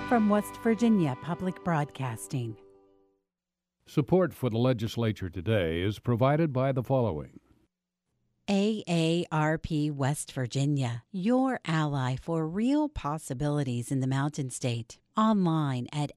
From West Virginia Public Broadcasting. Support for the legislature today is provided by the following. AARP West Virginia, your ally for real possibilities in the Mountain State. Online at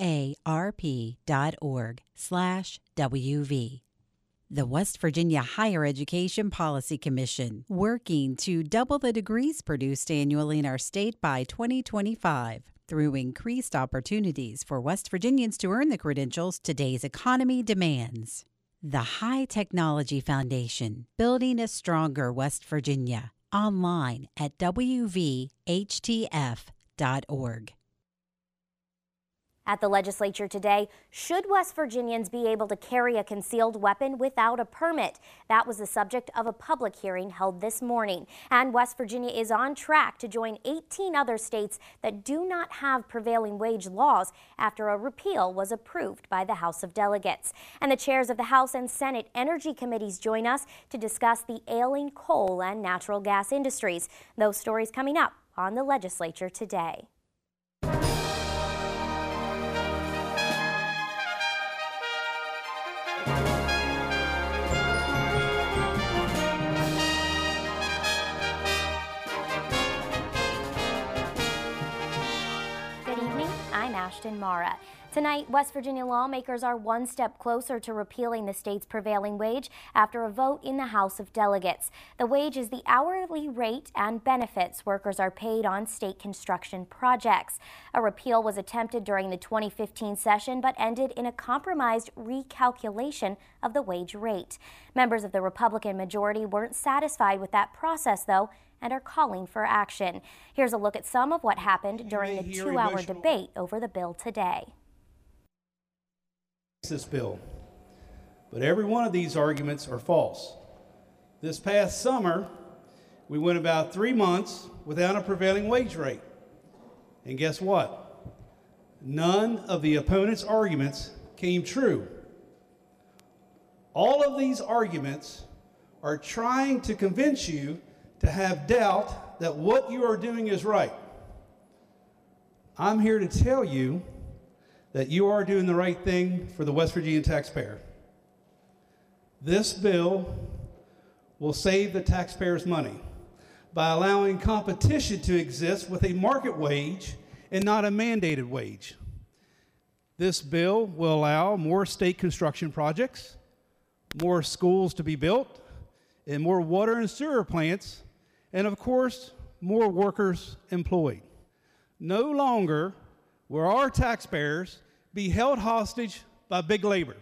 aarp.org/WV. The West Virginia Higher Education Policy Commission, working to double the degrees produced annually in our state by 2025. Through increased opportunities for West Virginians to earn the credentials today's economy demands. The High Technology Foundation, building a stronger West Virginia. Online at wvhtf.org. At the legislature today, should West Virginians be able to carry a concealed weapon without a permit? That was the subject of a public hearing held this morning. And West Virginia is on track to join 18 other states that do not have prevailing wage laws after a repeal was approved by the House of Delegates. And the chairs of the House and Senate Energy Committees join us to discuss the ailing coal and natural gas industries. Those stories coming up on the legislature today. Ashton Mara. Tonight, West Virginia lawmakers are one step closer to repealing the state's prevailing wage after a vote in the House of Delegates. The wage is the hourly rate and benefits workers are paid on state construction projects. A repeal was attempted during the 2015 session but ended in a compromised recalculation of the wage rate. Members of the Republican majority weren't satisfied with that process, though, and are calling for action. Here's a look at some of what happened during the 2-hour debate over the bill today. This bill, but every one of these arguments are false. This past summer, we went about 3 months without a prevailing wage rate. And guess what? None of the opponents' arguments came true. All of these arguments are trying to convince you to have doubt that what you are doing is right. I'm here to tell you that you are doing the right thing for the West Virginia taxpayer. This bill will save the taxpayers money by allowing competition to exist with a market wage and not a mandated wage. This bill will allow more state construction projects, more schools to be built, and more water and sewer plants, and of course, more workers employed. No longer will our taxpayers be held hostage by big labor.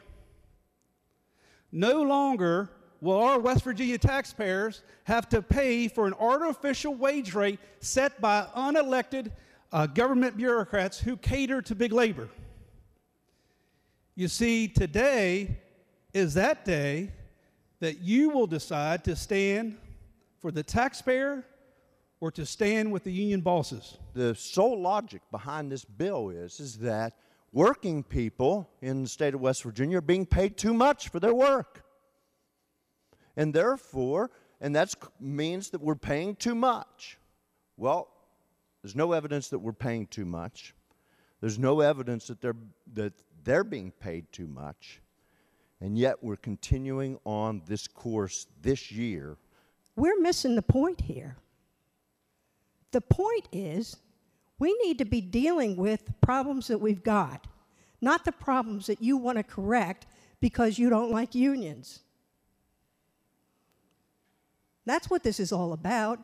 No longer will our West Virginia taxpayers have to pay for an artificial wage rate set by unelected government bureaucrats who cater to big labor. You see, today is that day that you will decide to stand for the taxpayer or to stand with the union bosses. The sole logic behind this bill is that working people in the state of West Virginia are being paid too much for their work. And therefore, that means that we're paying too much. Well, there's no evidence that we're paying too much. There's no evidence that they're being paid too much. And yet we're continuing on this course this year. We're missing the point here. The point is we need to be dealing with problems that we've got, not the problems that you want to correct because you don't like unions. That's what this is all about.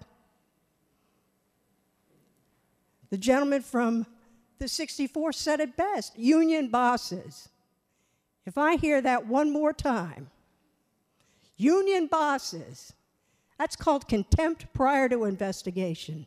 The gentleman from the 64 said it best, union bosses. If I hear that one more time, union bosses, that's called contempt prior to investigation.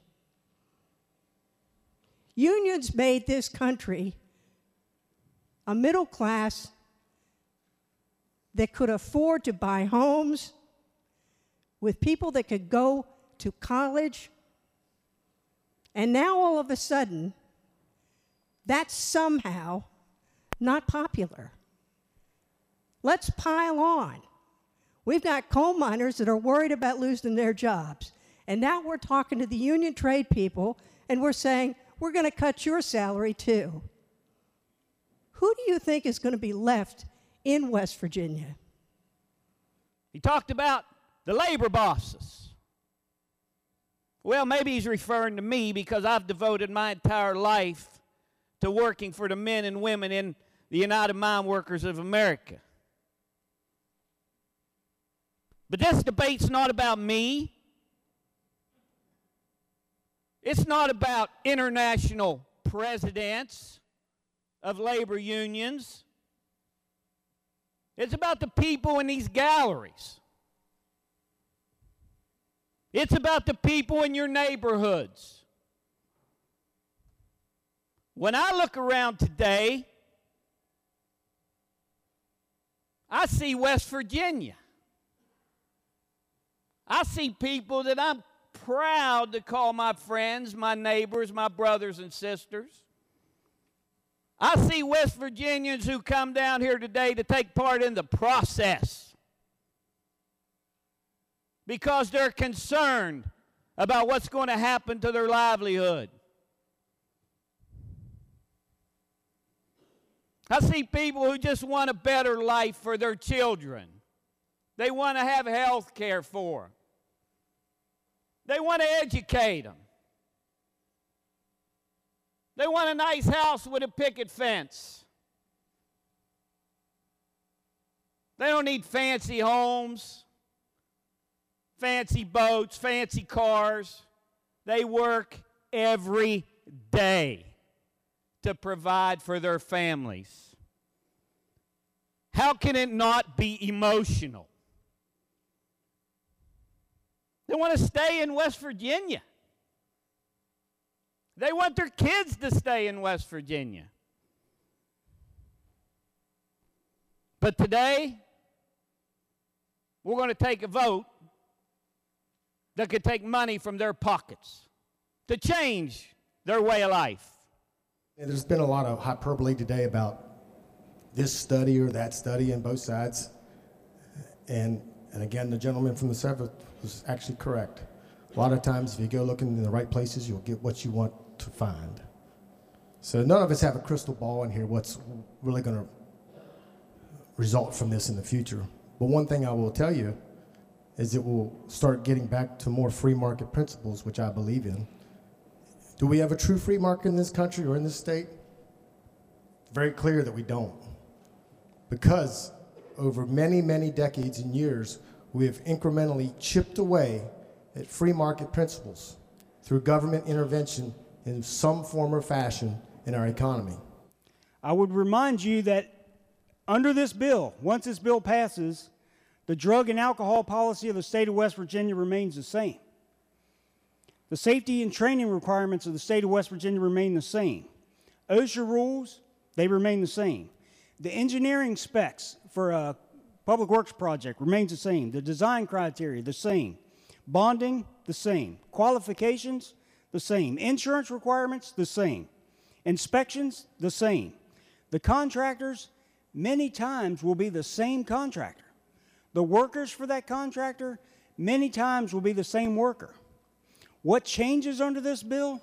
Unions made this country a middle class that could afford to buy homes with people that could go to college. And now all of a sudden, that's somehow not popular. Let's pile on. We've got coal miners that are worried about losing their jobs. And now we're talking to the union trade people, and we're saying, we're going to cut your salary too. Who do you think is going to be left in West Virginia? He talked about the labor bosses. Well, maybe he's referring to me because I've devoted my entire life to working for the men and women in the United Mine Workers of America. But this debate's not about me. It's not about international presidents of labor unions. It's about the people in these galleries. It's about the people in your neighborhoods. When I look around today, I see West Virginia. I see people that I'm proud to call my friends, my neighbors, my brothers and sisters. I see West Virginians who come down here today to take part in the process because they're concerned about what's going to happen to their livelihood. I see people who just want a better life for their children. They want to have health care for them. They want to educate them. They want a nice house with a picket fence. They don't need fancy homes, fancy boats, fancy cars. They work every day to provide for their families. How can it not be emotional? They want to stay in West Virginia. They want their kids to stay in West Virginia. But today, we're going to take a vote that could take money from their pockets to change their way of life. And there's been a lot of hyperbole today about this study or that study on both sides. And again, the gentleman from the South was actually correct. A lot of times, if you go looking in the right places, you'll get what you want to find. So none of us have a crystal ball in here what's really going to result from this in the future. But one thing I will tell you is it will start getting back to more free market principles, which I believe in. Do we have a true free market in this country or in this state? Very clear that we don't. Because over many, many decades and years, we have incrementally chipped away at free market principles through government intervention in some form or fashion in our economy. I would remind you that under this bill, once this bill passes, the drug and alcohol policy of the state of West Virginia remains the same. The safety and training requirements of the state of West Virginia remain the same. OSHA rules, they remain the same. The engineering specs for a public works project remains the same. The design criteria, the same. Bonding, the same. Qualifications, the same. Insurance requirements, the same. Inspections, the same. The contractors, many times, will be the same contractor. The workers for that contractor, many times, will be the same worker. What changes under this bill?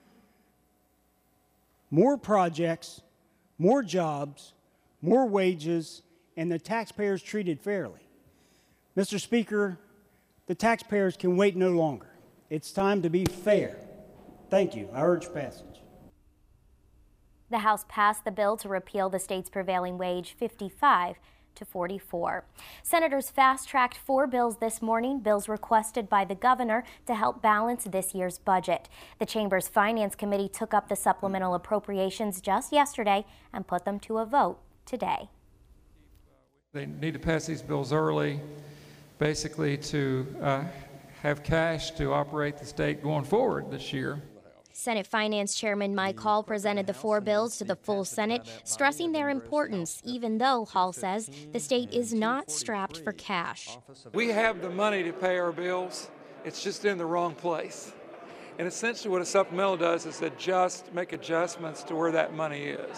More projects, more jobs, more wages, and the taxpayers treated fairly. Mr. Speaker, the taxpayers can wait no longer. It's time to be fair. Thank you. I urge passage. The House passed the bill to repeal the state's prevailing wage 55 to 44. Senators fast-tracked 4 bills this morning, bills requested by the governor to help balance this year's budget. The Chamber's Finance Committee took up the supplemental appropriations just yesterday and put them to a vote today. They need to pass these bills early, basically to have cash to operate the state going forward this year. Senate Finance Chairman Mike Hall presented the 4 bills to the full Senate, stressing their importance, even though, Hall says, the state is not strapped for cash. We have the money to pay our bills. It's just in the wrong place. And essentially what a supplemental does is make adjustments to where that money is.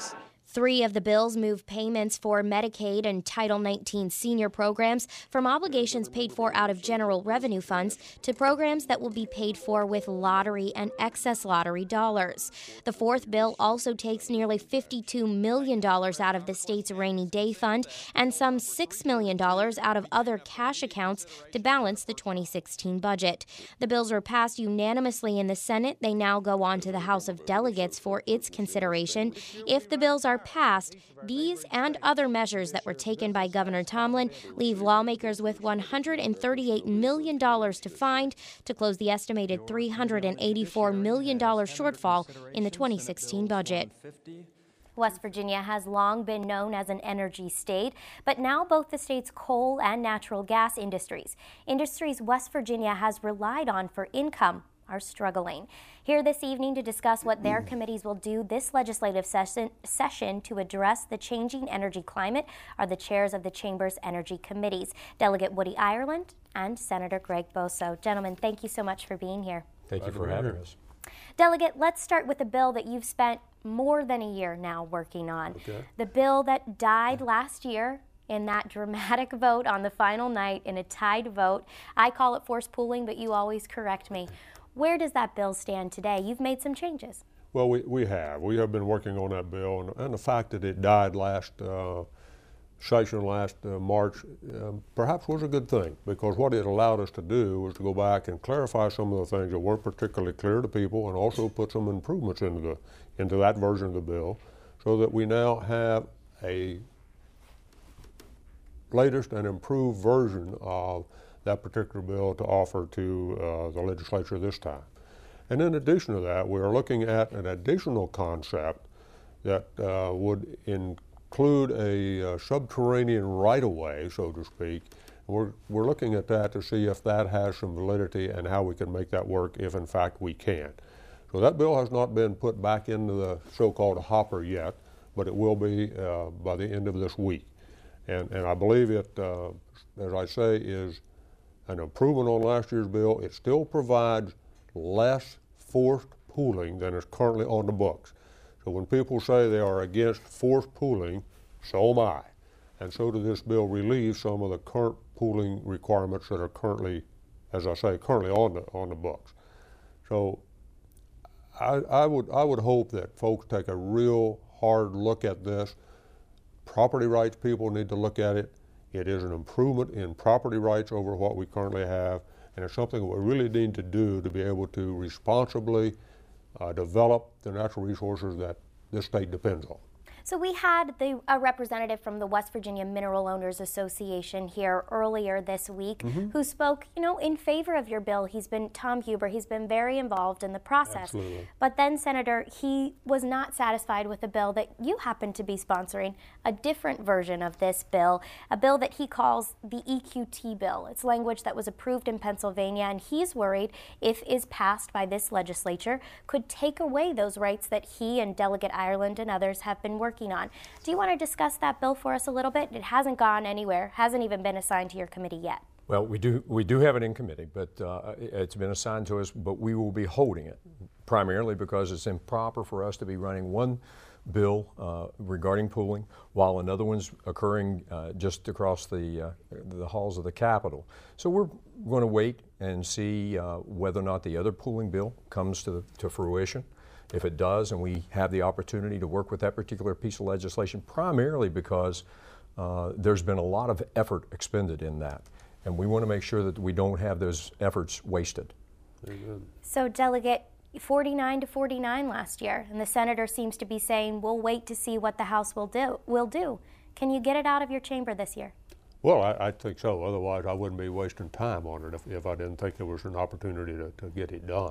3 of the bills move payments for Medicaid and Title XIX senior programs from obligations paid for out of general revenue funds to programs that will be paid for with lottery and excess lottery dollars. The 4th bill also takes nearly $52 million out of the state's rainy day fund and some $6 million out of other cash accounts to balance the 2016 budget. The bills were passed unanimously in the Senate. They now go on to the House of Delegates for its consideration. If the bills are passed, these and other measures that were taken by Governor Tomlin leave lawmakers with $138 million to find to close the estimated $384 million shortfall in the 2016 budget. West Virginia has long been known as an energy state, but now both the state's coal and natural gas industries West Virginia has relied on for income, are struggling. Here this evening to discuss what their committees will do this legislative session to address the changing energy climate are the chairs of the Chamber's energy committees, Delegate Woody Ireland and Senator Greg Boso. Gentlemen, thank you so much for being here. Thank you for having us. Delegate, let's start with a bill that you've spent more than a year now working on. Okay. The bill that died last year in that dramatic vote on the final night in a tied vote. I call it forced pooling, but you always correct me. Where does that bill stand today? You've made some changes. Well, we have been working on that bill, and the fact that it died last session last March perhaps was a good thing, because what it allowed us to do was to go back and clarify some of the things that weren't particularly clear to people, and also put some improvements into that version of the bill, so that we now have a latest and improved version of that particular bill to offer to the legislature this time. And in addition to that, we're looking at an additional concept that would include a subterranean right-of-way, so to speak. We're looking at that to see if that has some validity and how we can make that work, if in fact we can. So that bill has not been put back into the so-called hopper yet, but it will be by the end of this week. And I believe it, as I say, is an improvement on last year's bill. It still provides less forced pooling than is currently on the books. So when people say they are against forced pooling, so am I. And so does this bill relieve some of the current pooling requirements that are currently, as I say, currently on the books. So I would hope that folks take a real hard look at this. Property rights people need to look at it. It is an improvement in property rights over what we currently have, and it's something that we really need to do to be able to responsibly develop the natural resources that this state depends on. So we had a representative from the West Virginia Mineral Owners Association here earlier this week who spoke, in favor of your bill. Tom Huber, he's been very involved in the process. Absolutely. But then, Senator, he was not satisfied with the bill that you happen to be sponsoring, a different version of this bill, a bill that he calls the EQT bill. It's language that was approved in Pennsylvania, and he's worried, if is passed by this legislature, could take away those rights that he and Delegate Ireland and others have been working on. Do you want to discuss that bill for us a little bit? It hasn't gone anywhere, hasn't even been assigned to your committee yet. Well, we do have it in committee, but it's been assigned to us, but we will be holding it, primarily because it's improper for us to be running one bill regarding pooling while another one's occurring just across the halls of the Capitol. So we're going to wait and see whether or not the other pooling bill comes to fruition. If it does, and we have the opportunity to work with that particular piece of legislation, primarily because there's been a lot of effort expended in that, and we want to make sure that we don't have those efforts wasted. Very good. So, Delegate, 49 to 49 last year, and the senator seems to be saying, we'll wait to see what the House will do. Can you get it out of your chamber this year? Well, I think so. Otherwise, I wouldn't be wasting time on it if I didn't think there was an opportunity to get it done.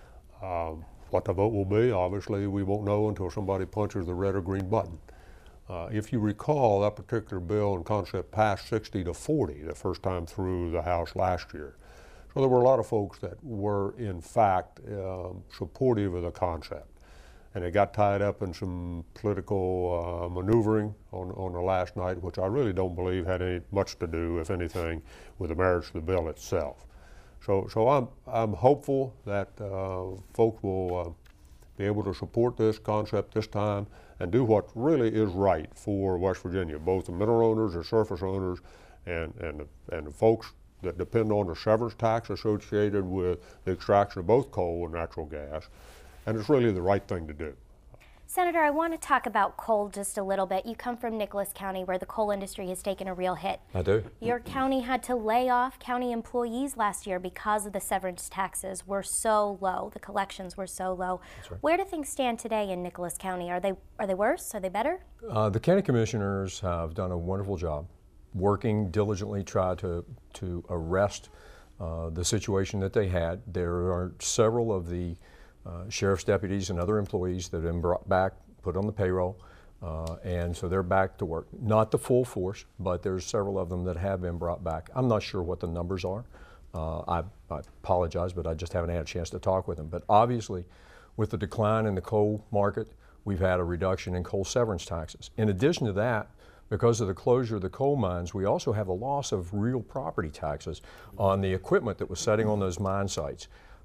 What the vote will be, obviously, we won't know until somebody punches the red or green button. If you recall, that particular bill and concept passed 60 to 40 the first time through the House last year. So there were a lot of folks that were, in fact, supportive of the concept. And it got tied up in some political maneuvering on the last night, which I really don't believe had much to do, if anything, with the merits of the bill itself. So I'm hopeful that folks will be able to support this concept this time and do what really is right for West Virginia, both the mineral owners, the surface owners, and the folks that depend on the severance tax associated with the extraction of both coal and natural gas. And it's really the right thing to do. Senator, I want to talk about coal just a little bit. You come from Nicholas County, where the coal industry has taken a real hit. I do. Your county had to lay off county employees last year because of the severance taxes were so low. The collections were so low. That's right. Where do things stand today in Nicholas County? Are they worse? Are they better? The county commissioners have done a wonderful job working diligently, try to arrest the situation that they had. There are several of the sheriff's deputies and other employees that have been brought back, put on the payroll, and so they're back to work. Not the full force, but there's several of them that have been brought back. I'm not sure what the numbers are. I apologize, but I just haven't had a chance to talk with them. But obviously, with the decline in the coal market, we've had a reduction in coal severance taxes. In addition to that, because of the closure of the coal mines, we also have a loss of real property taxes on the equipment that was sitting on those mine sites.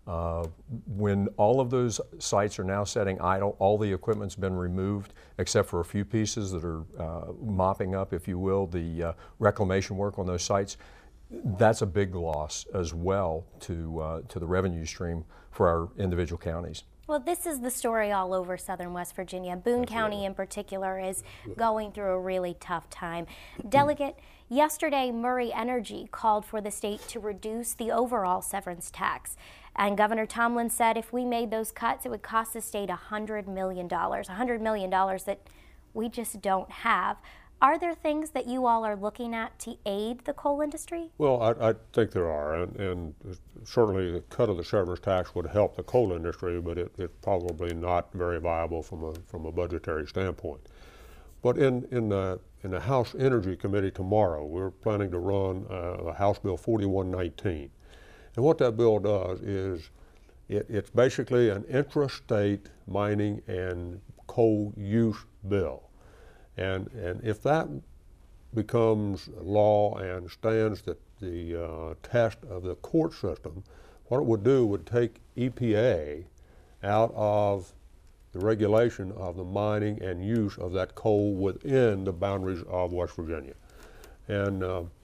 When all of those sites are now sitting idle, all the equipment's been removed except for a few pieces that are mopping up, if you will, the reclamation work on those sites. That's a big loss as well to the revenue stream for our individual counties. Well, this is the story all over southern West Virginia. Boone County in particular is going through a really tough time. Delegate, yesterday Murray Energy called for the state to reduce the overall severance tax. And Governor Tomlin said if we made those cuts, it would cost the state $100 million. $100 million that we just don't have. Are there things that you all are looking at to aid the coal industry? Well, I think there are, and certainly the cut of the severance tax would help the coal industry, but it's probably not very viable from a budgetary standpoint. But in the House Energy Committee tomorrow, we're planning to run House Bill 4119. And what that bill does is it's basically an intrastate mining and coal use bill. And if that becomes law and stands the test of the court system, what it would do would take EPA out of the regulation of the mining and use of that coal within the boundaries of West Virginia. And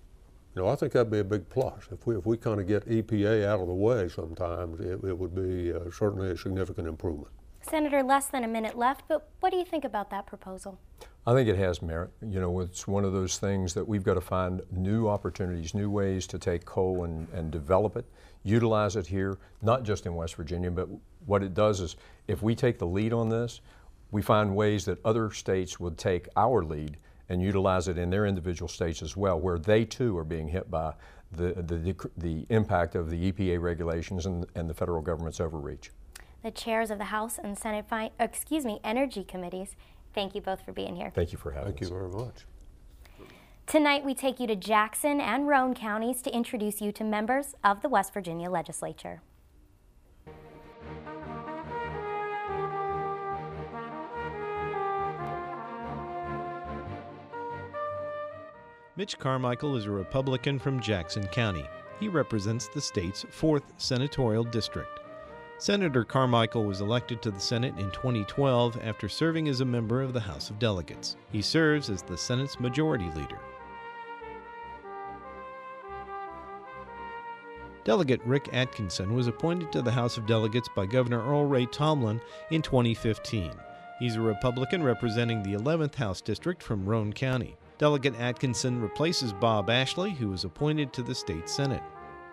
I think that'd be a big plus. If we kind of get EPA out of the way sometimes, it would be certainly a significant improvement. Senator, less than a minute left, but what do you think about that proposal? I think it has merit. It's one of those things that we've got to find new opportunities, new ways to take coal and develop it, utilize it here, not just in West Virginia, but what it does is if we take the lead on this, we find ways that other states would take our lead and utilize it in their individual states as well, where they too are being hit by the impact of the EPA regulations and the federal government's overreach. The chairs of the House and Senate Energy Committees, thank you both for being here. Thank you for having us. Thank you very much. Tonight we take you to Jackson and Roane counties to introduce you to members of the West Virginia Legislature. Mitch Carmichael is a Republican from Jackson County. He represents the state's 4th senatorial district. Senator Carmichael was elected to the Senate in 2012 after serving as a member of the House of Delegates. He serves as the Senate's Majority Leader. Delegate Rick Atkinson was appointed to the House of Delegates by Governor Earl Ray Tomlin in 2015. He's a Republican representing the 11th House District from Roane County. Delegate Atkinson replaces Bob Ashley, who was appointed to the state Senate.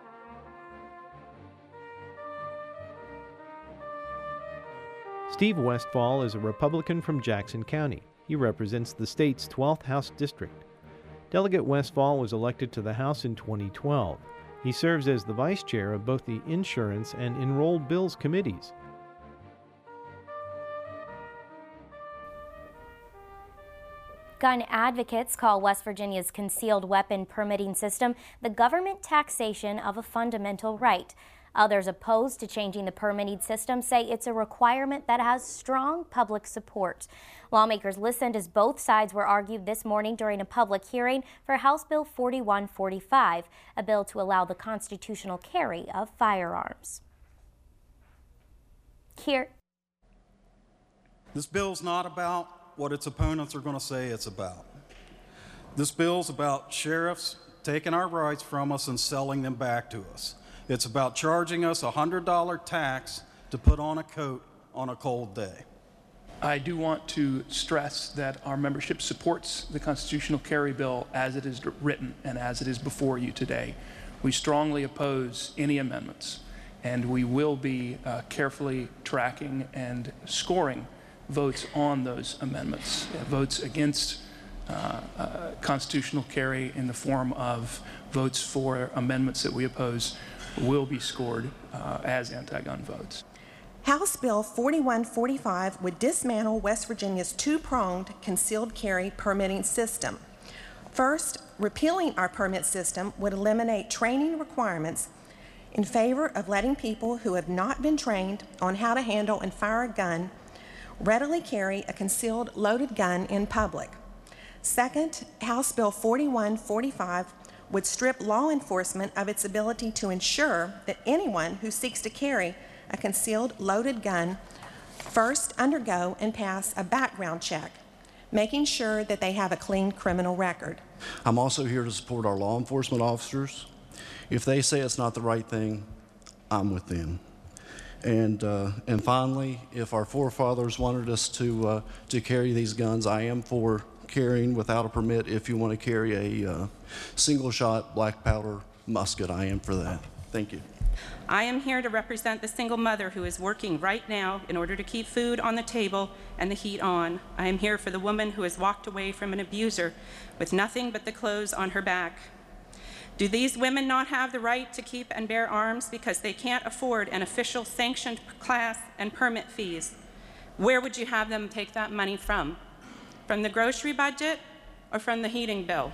Steve Westfall is a Republican from Jackson County. He represents the state's 12th House District. Delegate Westfall was elected to the House in 2012. He serves as the vice chair of both the Insurance and Enrolled Bills committees. Gun advocates call West Virginia's concealed weapon permitting system the government taxation of a fundamental right. Others opposed to changing the permitting system say it's a requirement that has strong public support. Lawmakers listened as both sides were argued this morning during a public hearing for House Bill 4145, a bill to allow the constitutional carry of firearms. This bill's not about what its opponents are going to say it's about. This bill's about sheriffs taking our rights from us and selling them back to us. It's about charging us a $100 tax to put on a coat on a cold day. I do want to stress that our membership supports the constitutional carry bill as it is written and as it is before you today. We strongly oppose any amendments, and we will be carefully tracking and scoring votes on those amendments. Votes against constitutional carry in the form of votes for amendments that we oppose will be scored as anti-gun votes. House Bill 4145 would dismantle West Virginia's two-pronged concealed carry permitting system. First, repealing our permit system would eliminate training requirements in favor of letting people who have not been trained on how to handle and fire a gun readily carry a concealed loaded gun in public. Second, House Bill 4145 would strip law enforcement of its ability to ensure that anyone who seeks to carry a concealed loaded gun first undergo and pass a background check, making sure that they have a clean criminal record. I'm also here to support our law enforcement officers. If they say it's not the right thing, I'm with them. And finally, if our forefathers wanted us to carry these guns, I am for carrying without a permit. If you want to carry a single-shot black powder musket, I am for that. Thank you. I am here to represent the single mother who is working right now in order to keep food on the table and the heat on. I am here for the woman who has walked away from an abuser with nothing but the clothes on her back. Do these women not have the right to keep and bear arms because they can't afford an official sanctioned class and permit fees? Where would you have them take that money from? From the grocery budget or from the heating bill?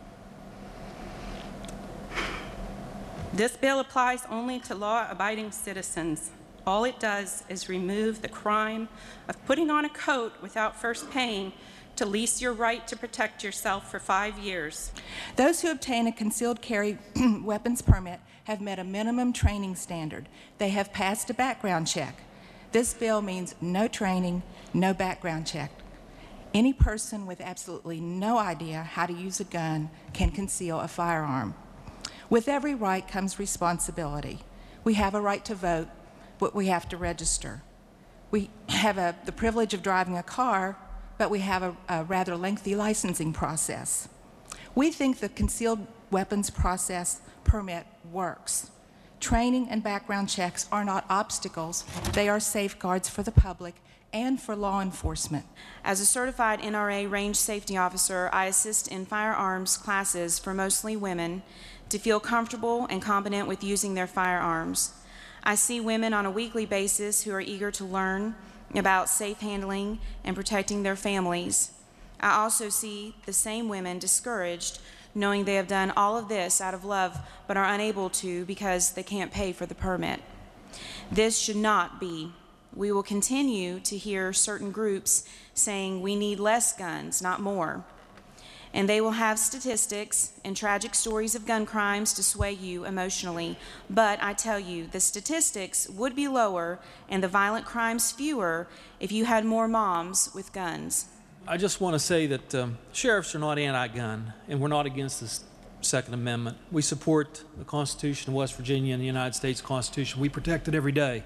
This bill applies only to law-abiding citizens. All it does is remove the crime of putting on a coat without first paying to lease your right to protect yourself for 5 years. Those who obtain a concealed carry weapons permit have met a minimum training standard. They have passed a background check. This bill means no training, no background check. Any person with absolutely no idea how to use a gun can conceal a firearm. With every right comes responsibility. We have a right to vote, but we have to register. We have the privilege of driving a car, but we have a rather lengthy licensing process. We think the concealed weapons process permit works. Training and background checks are not obstacles. They are safeguards for the public and for law enforcement. As a certified NRA range safety officer, I assist in firearms classes for mostly women to feel comfortable and competent with using their firearms. I see women on a weekly basis who are eager to learn about safe handling and protecting their families. I also see the same women discouraged, knowing they have done all of this out of love but are unable to because they can't pay for the permit. This should not be. We will continue to hear certain groups saying we need less guns, not more. And they will have statistics and tragic stories of gun crimes to sway you emotionally. But I tell you, the statistics would be lower and the violent crimes fewer if you had more moms with guns. I just want to say that sheriffs are not anti-gun, and we're not against the Second Amendment. We support the Constitution of West Virginia and the United States Constitution. We protect it every day.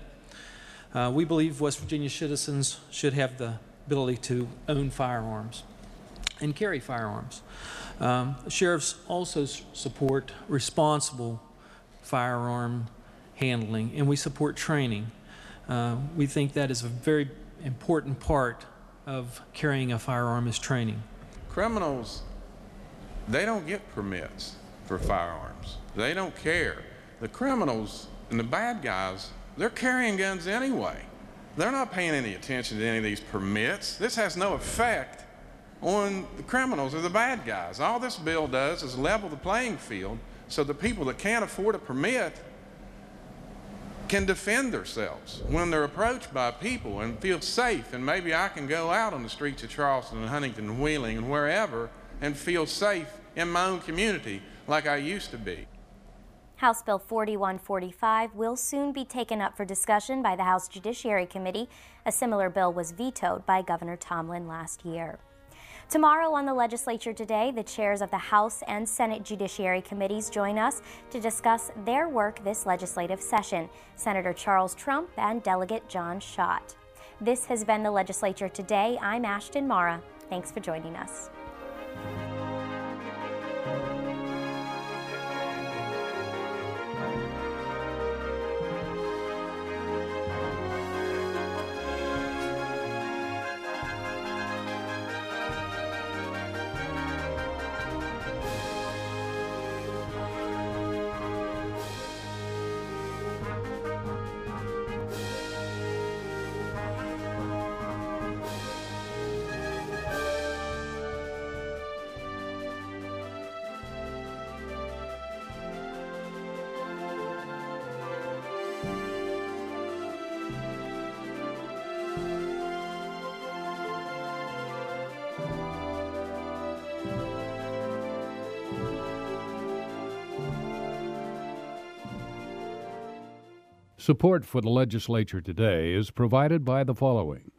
We believe West Virginia citizens should have the ability to own firearms and carry firearms. Sheriffs also support responsible firearm handling, and we support training. We think that is a very important part of carrying a firearm is training. Criminals, they don't get permits for firearms. They don't care. The criminals and the bad guys, they're carrying guns anyway. They're not paying any attention to any of these permits. This has no effect on the criminals or the bad guys. All this bill does is level the playing field so the people that can't afford a permit can defend themselves when they're approached by people and feel safe. And maybe I can go out on the streets of Charleston and Huntington and Wheeling and wherever and feel safe in my own community like I used to be. House Bill 4145 will soon be taken up for discussion by the House Judiciary Committee. A similar bill was vetoed by Governor Tomlin last year. Tomorrow on the Legislature Today, the chairs of the House and Senate Judiciary Committees join us to discuss their work this legislative session. Senator Charles Trump and Delegate John Schott. This has been the Legislature Today. I'm Ashton Mara. Thanks for joining us. Support for the Legislature Today is provided by the following.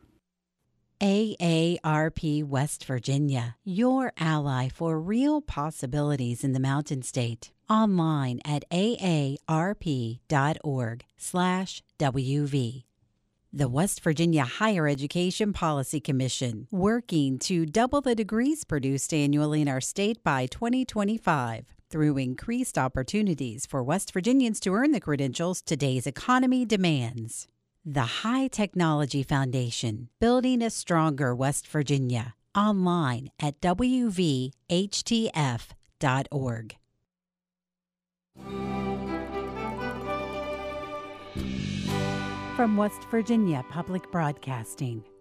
AARP West Virginia, your ally for real possibilities in the Mountain State. Online at aarp.org/WV. The West Virginia Higher Education Policy Commission, working to double the degrees produced annually in our state by 2025. Through increased opportunities for West Virginians to earn the credentials today's economy demands. The High Technology Foundation, building a stronger West Virginia. Online at wvhtf.org. From West Virginia Public Broadcasting,